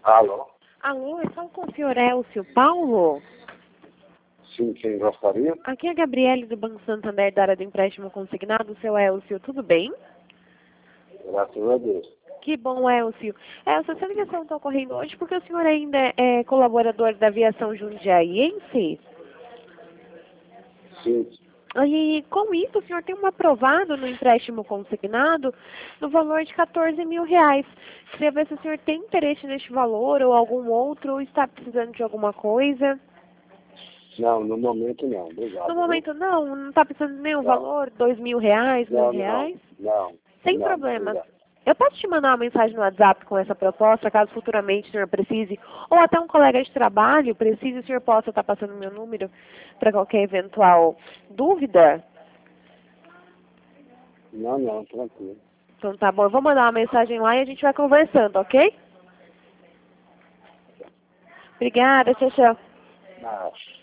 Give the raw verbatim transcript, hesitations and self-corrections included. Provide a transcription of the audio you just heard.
Alô? Alô, eu falo com o senhor Elcio Paulo? Sim, quem gostaria? Aqui é a Gabriele do Banco Santander, da área do empréstimo consignado. Seu Elcio, tudo bem? Graças a Deus. Que bom, Elcio. Elcio, essa ligação está ocorrendo hoje porque o senhor ainda é colaborador da aviação jundiaiense? Sim. E com isso, o senhor tem um aprovado no empréstimo consignado no valor de quatorze mil reais. Queria ver se o senhor tem interesse neste valor ou algum outro, ou está precisando de alguma coisa. Não, no momento não. Obrigado. No viu? momento não, não está precisando de nenhum Não. valor, dois mil reais, mil Não, reais. não, não. Sem não, problemas. obrigado. Eu posso te mandar uma mensagem no WhatsApp com essa proposta, caso futuramente o senhor precise, ou até um colega de trabalho precise, o senhor possa estar passando o meu número para qualquer eventual dúvida? Não, não, tranquilo. Então tá bom, eu vou mandar uma mensagem lá e a gente vai conversando, ok? Obrigada, tchau, tchau. Ah.